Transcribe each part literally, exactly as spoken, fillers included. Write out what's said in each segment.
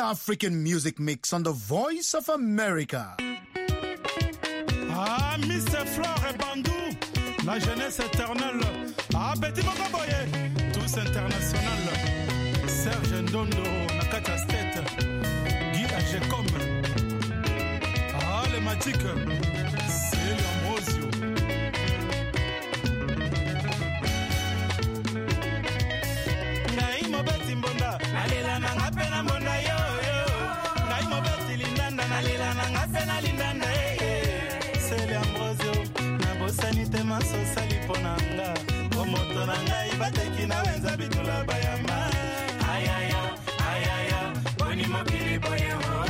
African music mix on the Voice of America. Ah, mister Flore Bandou, la jeunesse éternelle. Ah, Petit Mokaboye, tous international. Serge Ndondo, Nakata State, Guy Agecom. Ah, les Magiques, c'est l'Ambrosio. Naïmo Beti Mbonda, Nalela Nangapena Mbonda yo yo. Naïmo Beti Lindanda, Nalela Nangapena Lindanda eh. C'est l'Ambrosio, Nabosani Tema Sosali Ponanga. Omoto Nanga Ibateki na wenza bitula bayama. Ay ay ay ay ay, boni mokili boye ho.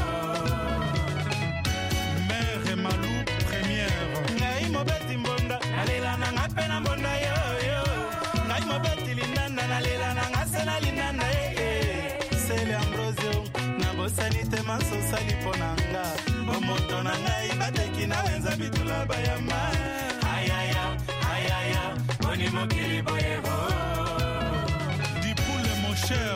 Mère Malou première. Ngai Mobeti Mbonda, Nalela Nangapena Mbonda yo yo. Ngai Mobeti Lindanda, Nalela Nangasena Lindanda eh eh. C'est l'Ambrosio, Nabosani Tema Sosali Ponanga. Omoto Nanga Ibateki na wenza bitula bayama. Ay ay ay ay ay, boni mokili boye ho. Di poule mon cher.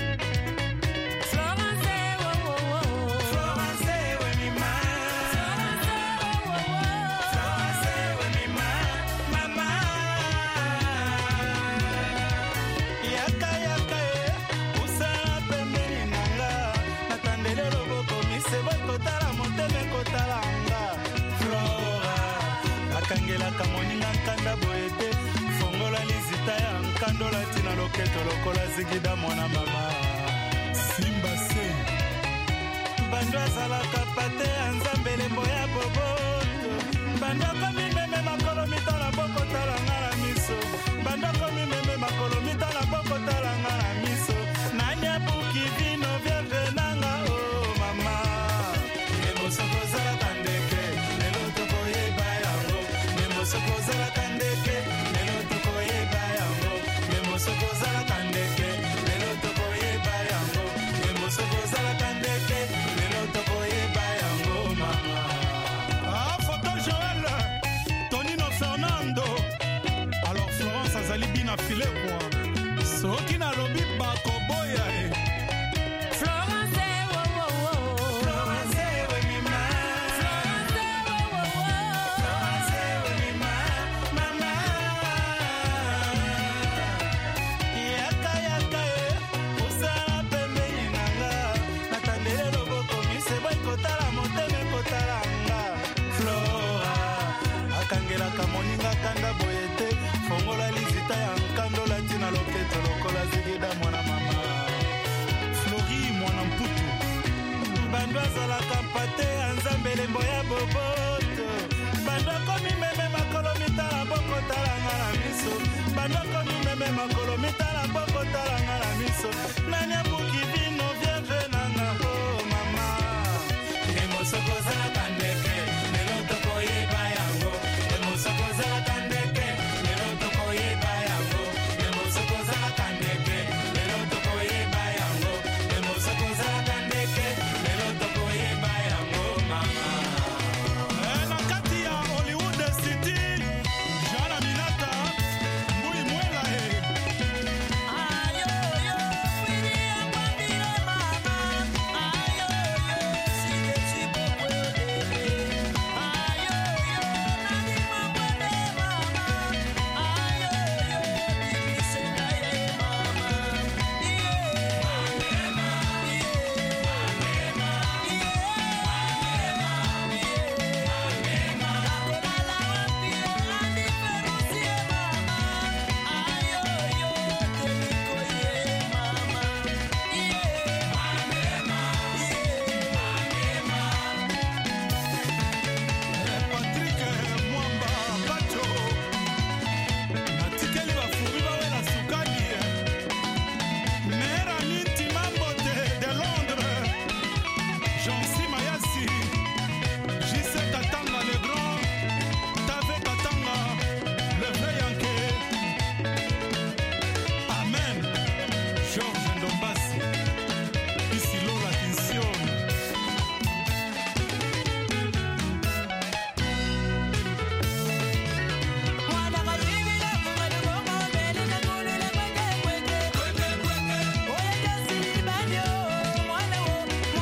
Kangela kamoninga nkanda boete fongola lizita ya nkando latina loketo lokola zigida mwana mama Simba se bando azalaka pate ya nzambele mboya boboto bando komi meme makolo mitala boko talanga na miso bando komi meme makolo mitala boko talanga na miso nanya buki vino vierge nanga oh mama emosoko zala kandeke lelo tokoye bayango emosoko zala kandeke lelo tokoye bayango emosoko zala kandeke lelo tokoye bayango emosoko zala kandeke lelo tokoye bayango mama. Ah, photo Joël Tonino Fernando. Alors Florence azali bina file kwa soki na lobi bako boya eh. Florence wo wo wo Florence we mi ma Florence wo wo wo Florence we mi ma mama yaka yaka eh usala pembe inanga natandele loboko mise boy kotala moteme kotalanga Flora akangela kamoninga kanda boyete fongola lizita ya nkando latina loketo lokola zigida mwana mama Flori mwana mputu bando azalaka mpate ya nzambele mboya boboto bando komi meme makolo mitala boko talanga na miso bando komi meme makolo mitala boko talanga na miso nanya buki vino vierge nanga oh mama emosoko zala kandeke lelo tokoye bayango emosoko zala kandeke lelo tokoye bayango emosoko zala kandeke lelo tokoye bayango emosoko zala kandeke lelo tokoye bayango mama. Eh na kati ya Hollywood City Jana Minata Mbui Mwela eh. Ayo yo wili akwambile mama ayo yo sije chipo kwele ayo yo nani mabwele mama ayo yo bimisenda ye mama yeah mama yeah mama Patrick Mwamba Pacho natikeli bafuri bawela sukali mera ninti mambo de, de Londres Jean-Si Mayasi J C Katanga le grand Tave Katanga le vrai Yankee Amen Georges Ndombasi ici Lola Tension. Mwana kalibila kumali bongo beli na kulile kweke kweke. Oye kasi banyo mwana wo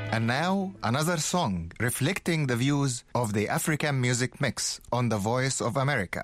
And now, another song reflecting the views of the African Music Mix on the Voice of America.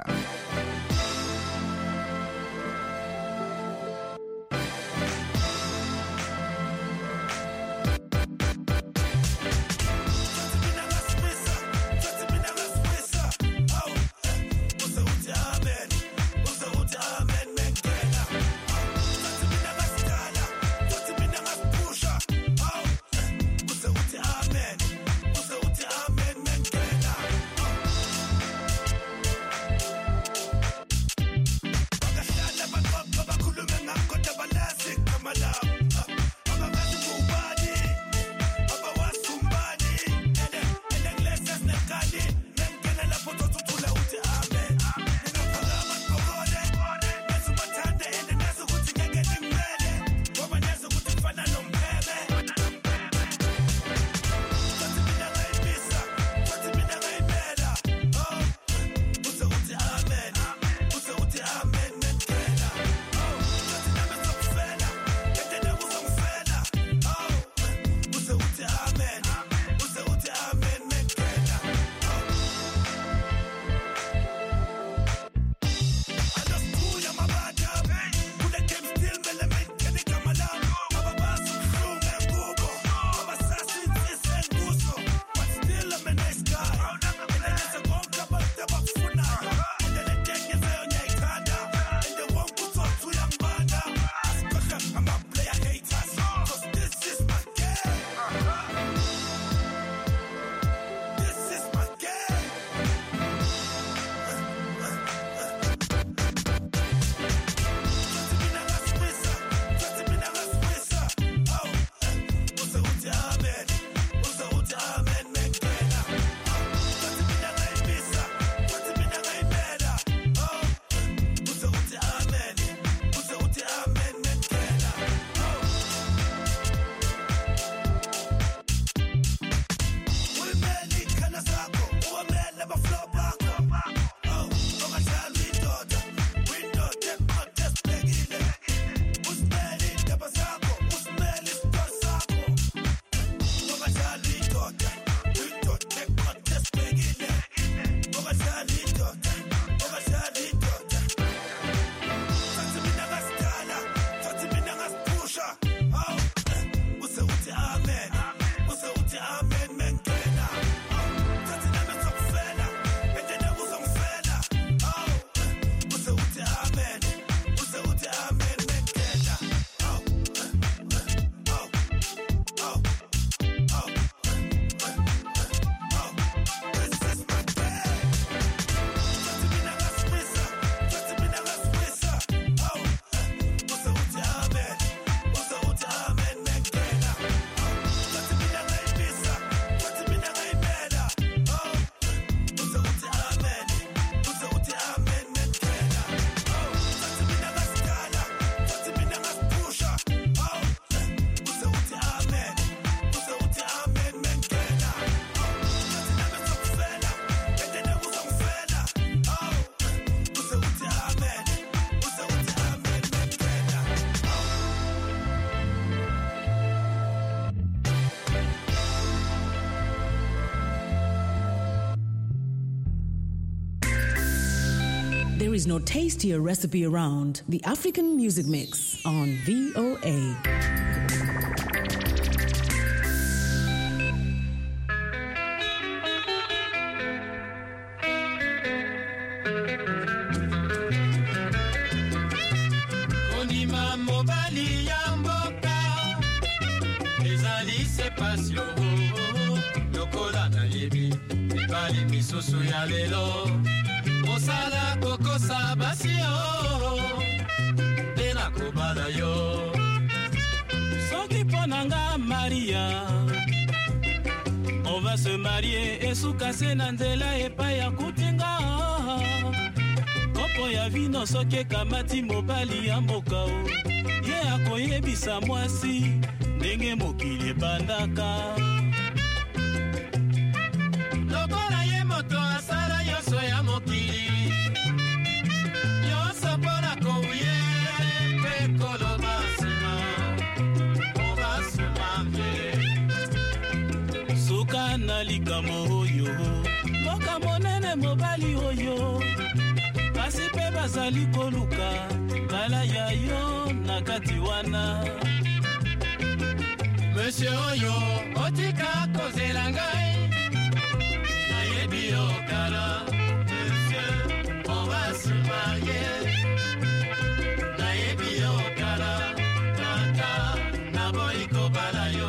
There is no tastier recipe around. The African Music Mix on V O A. Osala koko sabasio Dena kubala yo Soki ponanga Maria On va se marier et soukase na nzela epa ya kutinga Kopo ya vino soke kamati mobali ya mboka Ye akoyebisa mwasi ndenge mokili bandaka Lokola ye moto asala yoso ya mokili na likambo oyo mboka monene mobali oyo kasi pe bazali koluka bala ya yo na kati wana Monsieur oyo otika kozela ngai nayebi yo kala Monsieur on va se marier nayebi yo kala tata na boiko bala yo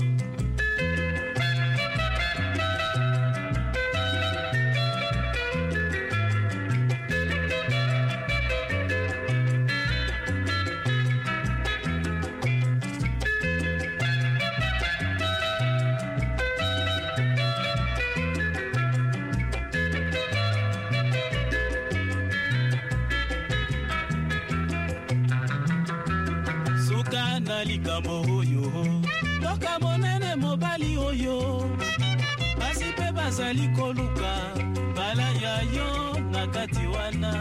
likambo oyo toka monene mobali oyo basi pe bazali koluka bala ya yo na kati wana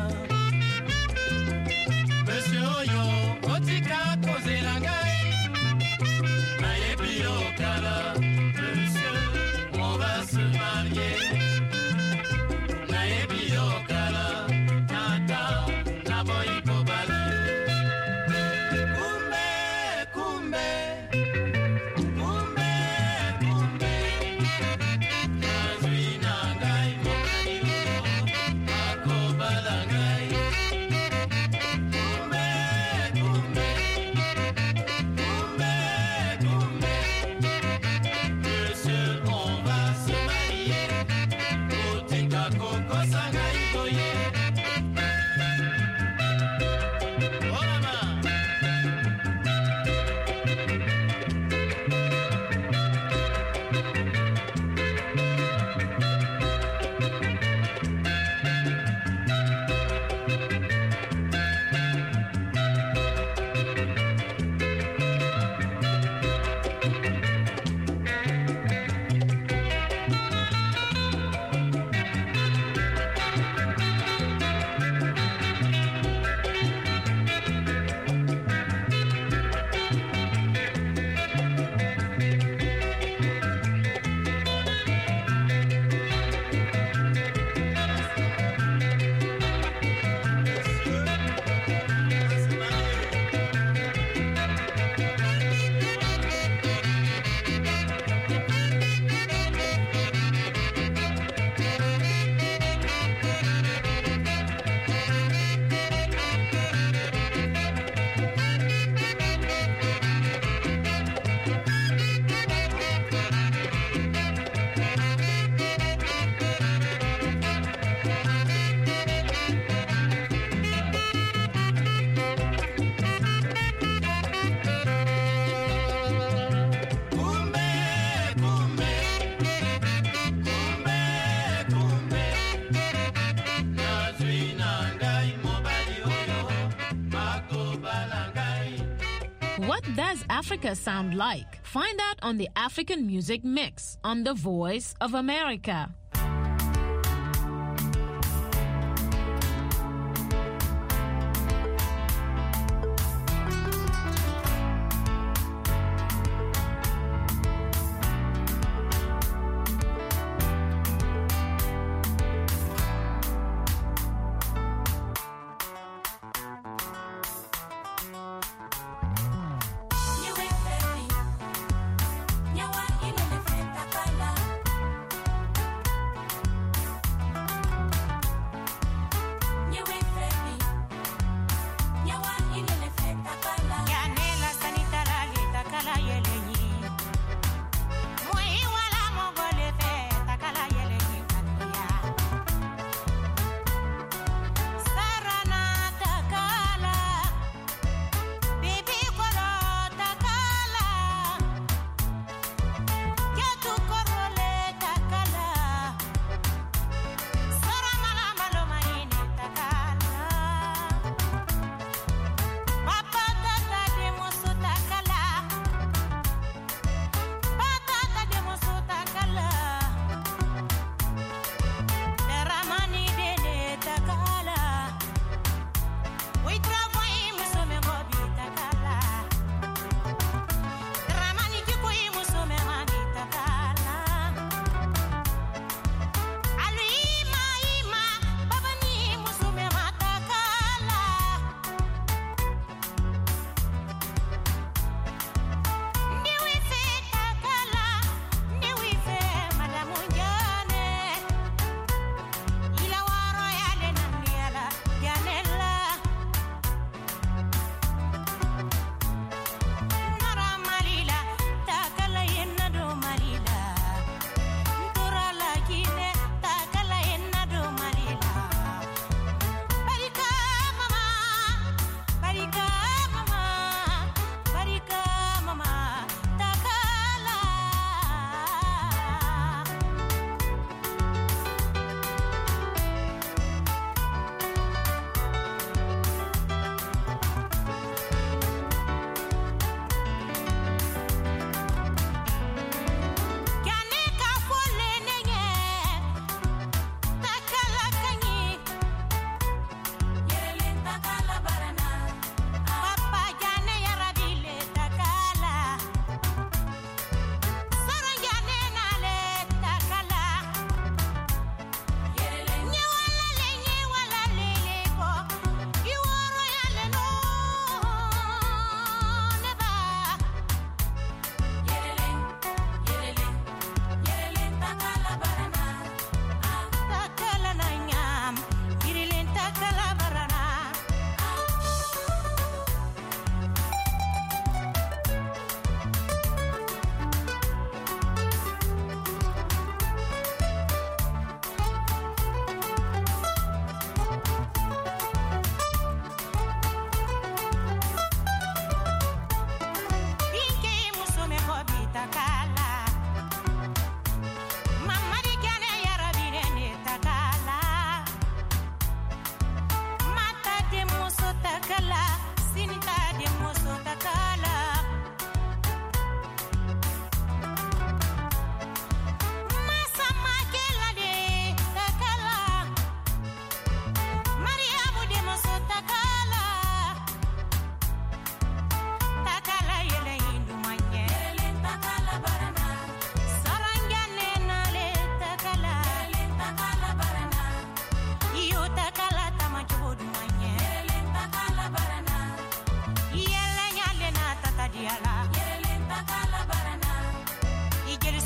Monsieur oyo otika kozela ngai nayebi yo kala Monsieur on va se marier nayebi yo kala tata na boiko bala What does Africa sound like? Find out on the African Music Mix on The Voice of America.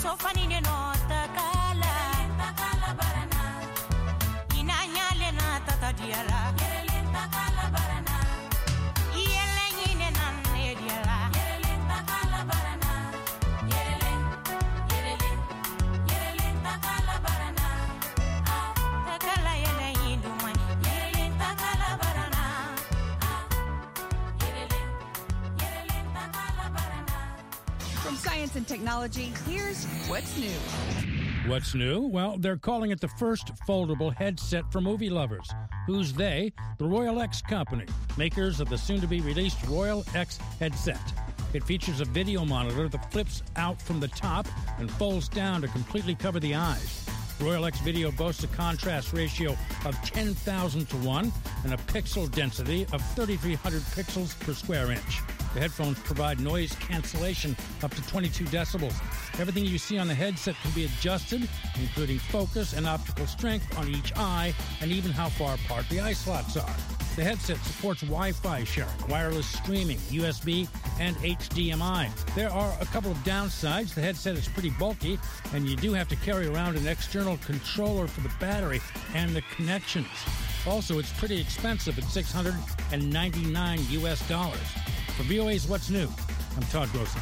sofanine no takala takala barana inanyale na tata diala yerele takala barana yele nyine na diala yerele takala barana yerele yerele yerele takala barana ah takala yele yindu mani yerele takala barana ah yerele yerele takala barana. From Science and Technology, here's What's New. What's new? Well, they're calling it the first foldable headset for movie lovers. Who's they? The Royal X Company, makers of the soon-to-be-released Royal X headset. It features a video monitor that flips out from the top and folds down to completely cover the eyes. Royal X Video boasts a contrast ratio of ten thousand to one and a pixel density of thirty-three hundred pixels per square inch. The headphones provide noise cancellation up to twenty-two decibels. Everything you see on the headset can be adjusted, including focus and optical strength on each eye, and even how far apart the eye slots are. The headset supports Wi-Fi sharing, wireless streaming, U S B, and H D M I. There are a couple of downsides. The headset is pretty bulky, and you do have to carry around an external controller for the battery and the connections. Also, it's pretty expensive at six hundred ninety-nine U S dollars. For V O A's What's New, I'm Todd Grosson.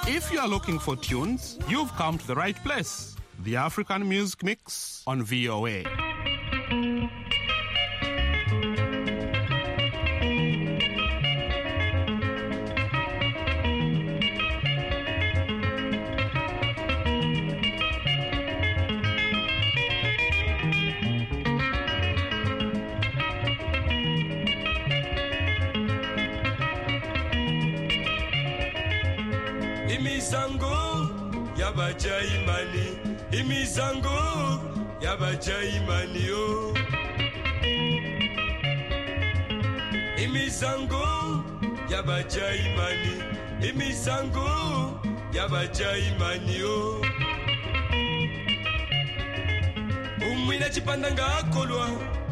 If you are looking for tunes, you've come to the right place. The African Music Mix on V O A. Imisango yabajaimani, imisango yabajaimani yo. Imisango yabajaimani, imisango yabajaimani yo. Umwina chipanda ngakolwa,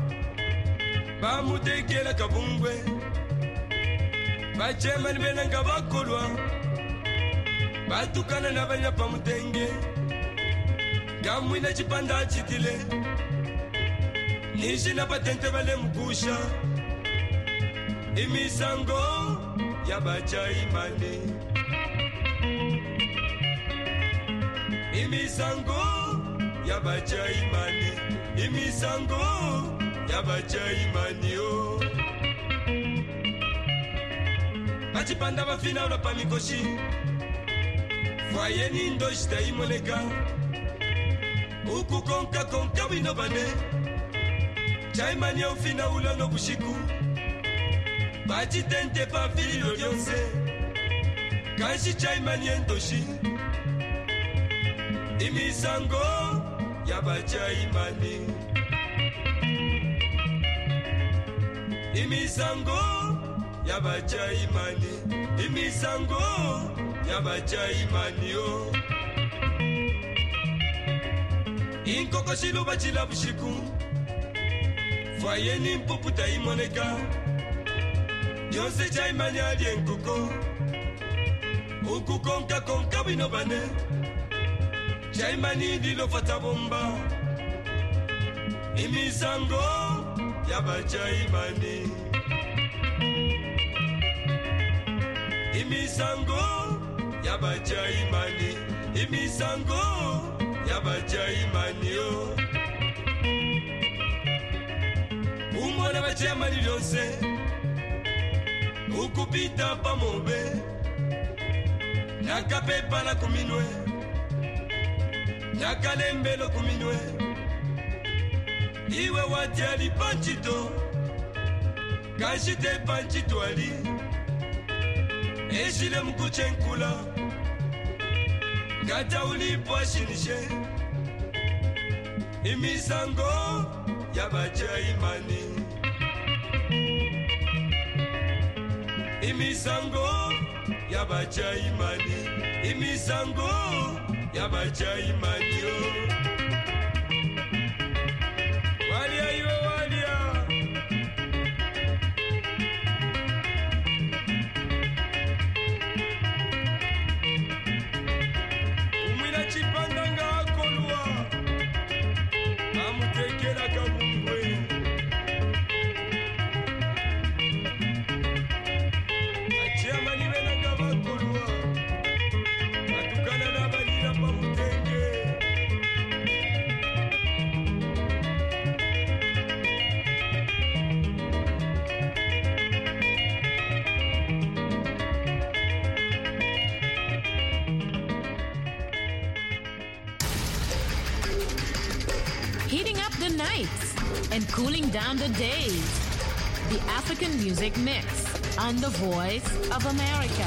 bamutekela kabungwe, bajemani bena ngabakolwa. Batukana na banya pamutenge Gamwina chipanda chitile Nishi na patente bale mkusha Imisango yabacha imani Imisango yabacha imani Imisango yabacha imani oh. Bachipanda bafina ulapa mikoshi Voyez nindo jita imoleka Uku konka konka wino bane Chaimani ofina ulano bushiku Bachi tente pa filo dionse Kanshi chaimani entoshi Imisango yabacha imani Imisango yabacha imani Imisango yabacha imani yo. Inkoko shilu bachila bushiku Fwaye ni mpuputa imoneka Yonse cha imani ali enkoko Uku konka konka wino bane Cha imani dilo fata bomba Imisango yabacha imani Imisango yabacha imani Imisango yabacha imani yo. Umwana bacha imani lyonse Ukupita pa mobe Nakapepa la kuminwe Nakalembelo kuminwe Iwe wati ali panchito Kashite panchito ali Ejile mkuche nkula Gata ulipo ashinishe Imisango yabacha imani Imisango yabacha imani Imisango yabacha imani yo. Walia iwe walia Chipandanga akolwa Amutekela kabungwe Achia mani benanga bakolwa Atukana na balira pamutenge Heating up the nights and cooling down the days. The African Music Mix on the Voice of America.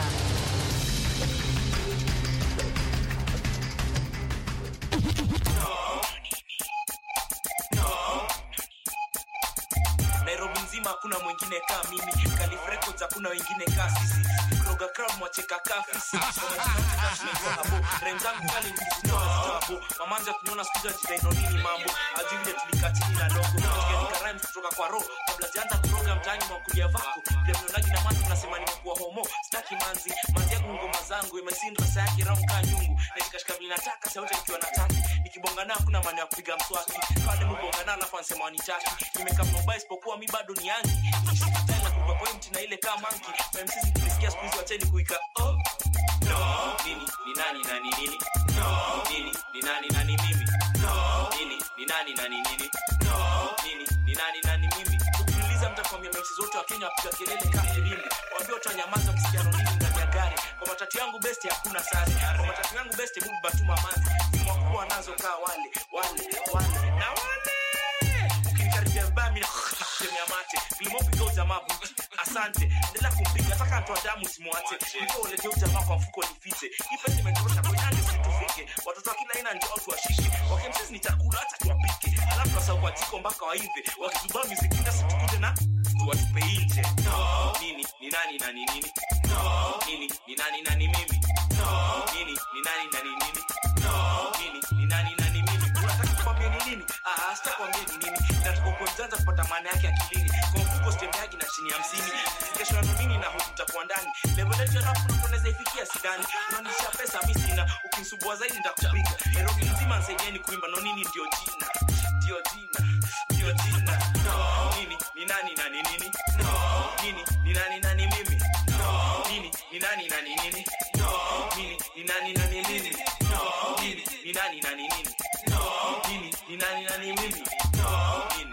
Nairobi nzima hakuna mwingine kama mimi. Calif Records hakuna wengine kama sisi. Kroga crowd mwacheka kafisi. Renzangu kali nikizitoa hapo. Mamanja tunaona skuza jidaino nini mambo. Ajui vile tulikatini na logo. Tukiandika rhymes kutoka kwa roho. Kabla jaanza kuroga mtaani mwakulia vako. Vile mnonagi na manzi tunasema nimekuwa homo. Staki manzi. Manzi yangu ngoma zangu. Imesinda rasa yake round kaa nyungu. Na nikashika vile nataka. Sauti nikiwa nataka. Nikibonga na kuna maana ya kupiga mswaki. Pale mbonga na alafu ansema wanitaki. Nimekaa mnobai isipokuwa mi bado ni yangi. Nikishika tena kwa point na ile kama monkey. M C Z tulisikia siku hizo acheni kuika. Oh no nini ni nani na ni nini nini ni nani na ni mimi nini ni nani na ni nini nini ni nani na ni mimi. Ukiniuliza mtakwambia M C zote wa Kenya wapiga kelele kama filimbi, waambie utanyamaza msikia nini ndani ya gari. Kwa matatu yangu best hakuna sare, kwa matatu yangu best Mungu batuma manzi mwakuwa nazo kaa wale wale wale na wale. Ukinikaribia vibaya mimi nakutemea mate filimo pigo jamaa buti. Asante endelea kumpiga nataka ntoa damu simwache niko ulete jamaa kwa mfuko nifiche ipe imetosha kwa nani situfike watoto kila aina ndio watu washike wakimsisi ni chakula hata tuwapike alafu wasao kwa jiko mpaka waive wakizubaa muziki na situkuje na tuwatupe nje nini ni nani na ni nini nini ni nani na ni mimi nini ni nani na ni nini nini ni nani na ni mimi unataka kuambia ni nini ah sitakwambia ni nini nataka kuanza kupata maana yake akilini kwa mfuko stem yake na chini ya hamsini kesho na nini na huku tutakuwa ndani level ya rap unaweza ifikia sidani unanisha pesa mimi sina ukinisubua zaidi nitakupiga Nairobi nzima nsaidieni kuimba no nini ndio jina ndio jina ndio jina nini ni nani na ni nini nini ni nani na ni mimi nini ni nani na ni nini nini ni nani na ni nini nini ni nani na ni nini nini ni nani na ni mimi nini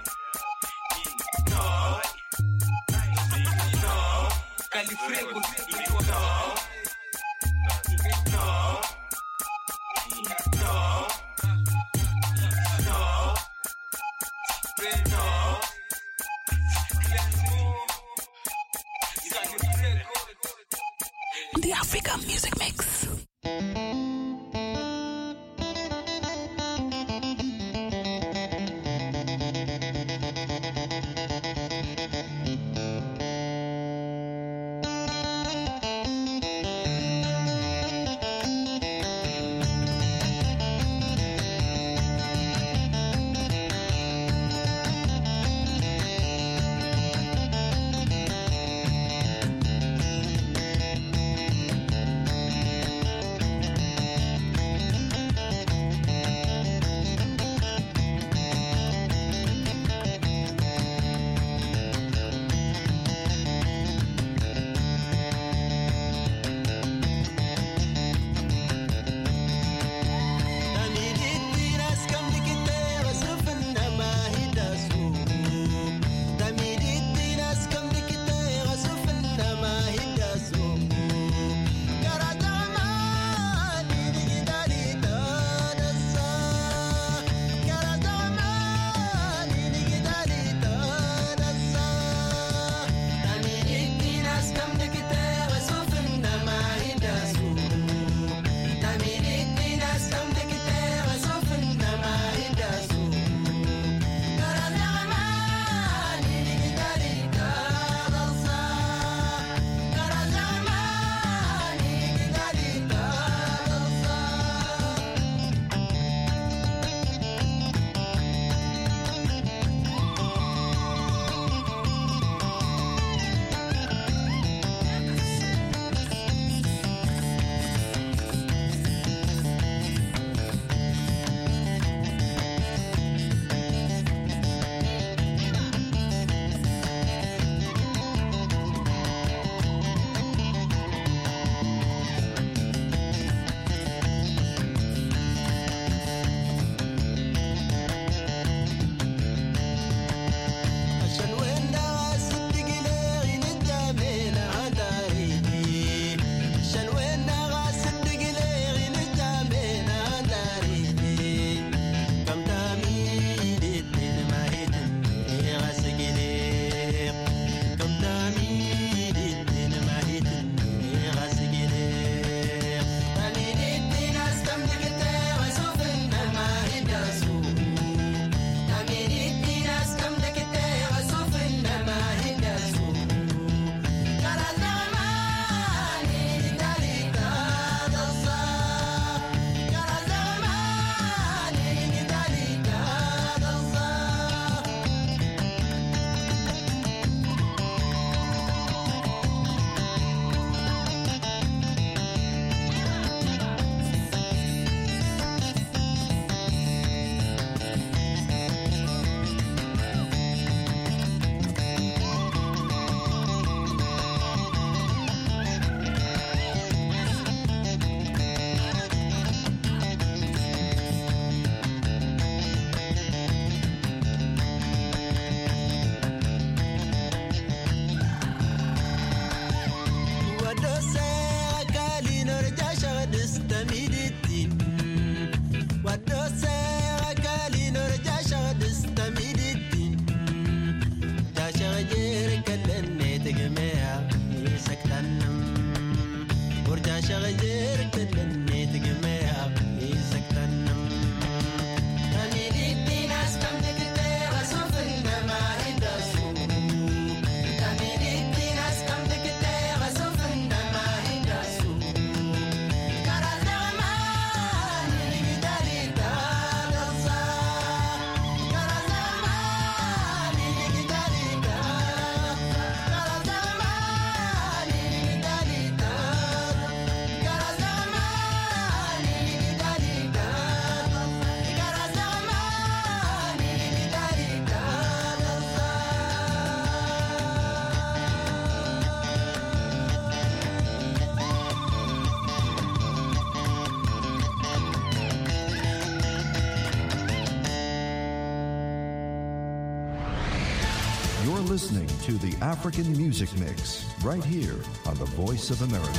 Califrego ikiwa no no The African Music Mix. Listening to the African Music Mix right here on the Voice of America.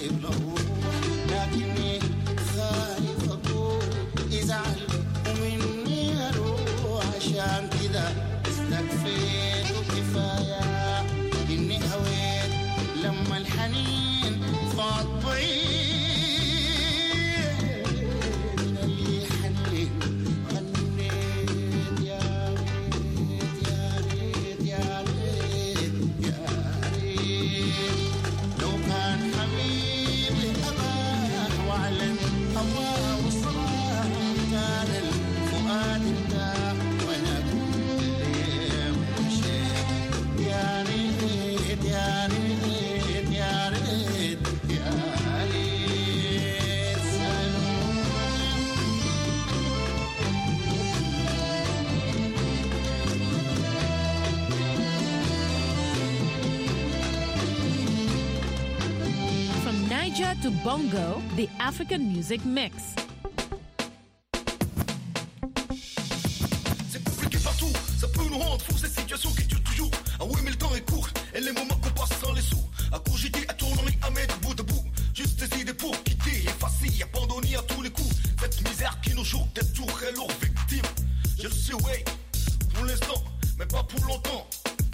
To Bongo, the African Music Mix. C'est compliqué partout, ça peut nous rendre fous, ces situations qui durent toujours. Ah oui, mais le temps est court, et les moments qu'on passe sans les sous. À cogiter, à tourner, à mettre bout de bout. Juste des idées pour quitter, effacer, abandonner à tous les coups. Cette misère qui nous joue d'être toujours et lourd victime. Je le sais, ouais, pour l'instant, mais pas pour longtemps.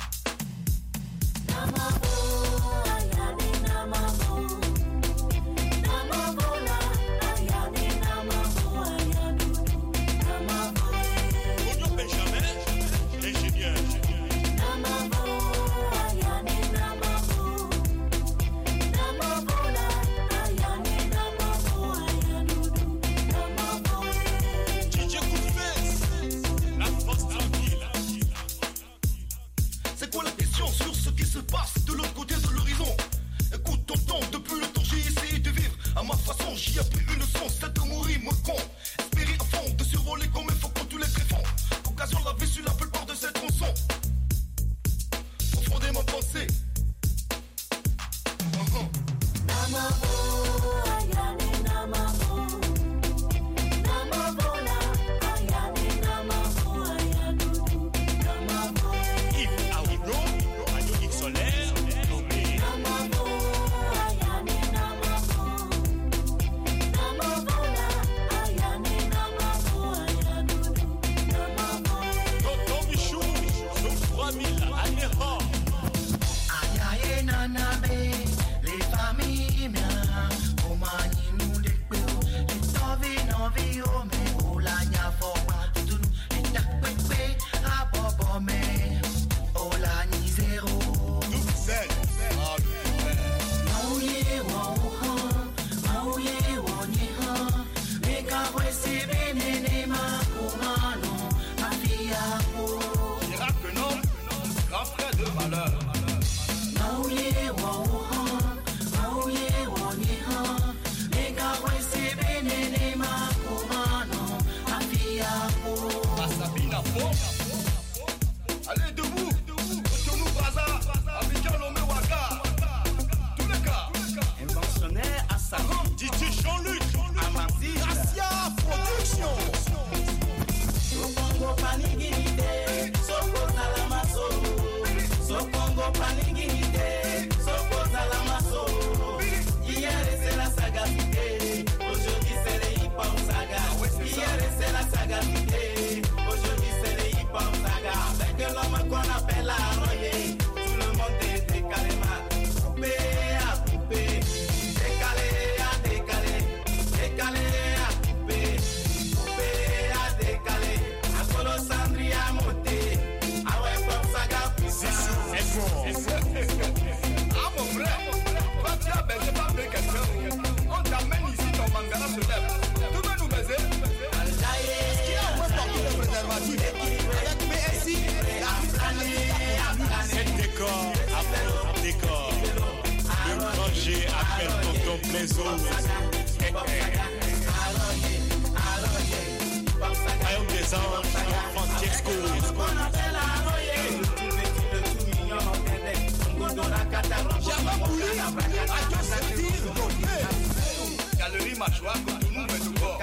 Galerie Machoua, Cotonou, Médougo,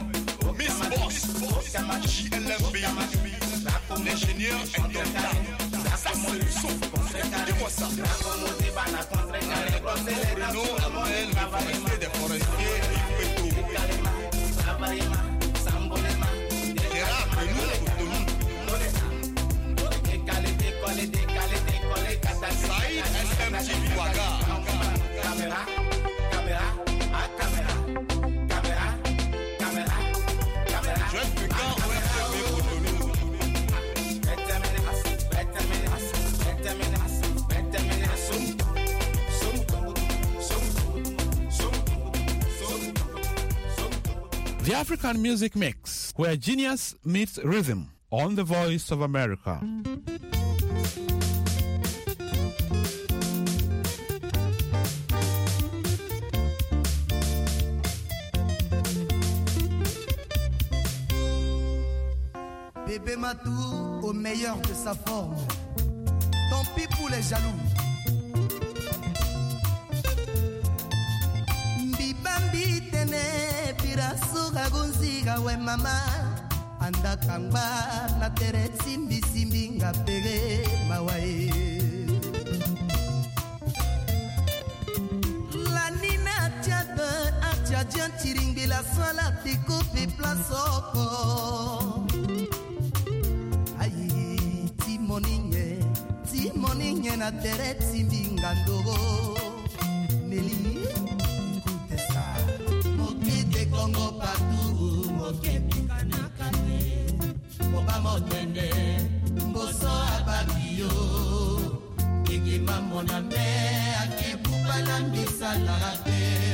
Miss Boss, J L M B, l'ingénieur indomptable. Ça, c'est le son. Dis-moi ça. Bruno appelle le forestier des forestiers Ipeto. Gérard Bruno Cotonou. Saïd S M T Ouaga. Caméra, caméra, à caméra, caméra, caméra, caméra. Jeune Pékin O F M Cotonou. The African Music Mix, where genius meets rhythm, on the Voice of America. Bébé Matou au meilleur de sa forme. Tant pis pour les jaloux. Mbibambi tene piraso kagunziga we mama. Anda kangba na tere simbi simbi nga pege mawae. La nina tiade atia dian tiringi la swala tiko pi plasoko. Moninye, ti moninye na tere timbinga ndogo. Nelly, écoute ça. Moké de Congo partout, moké pikana kane. Boba motende, mboso ababio. Igi mamona me, ake pupa na mbisa la rape.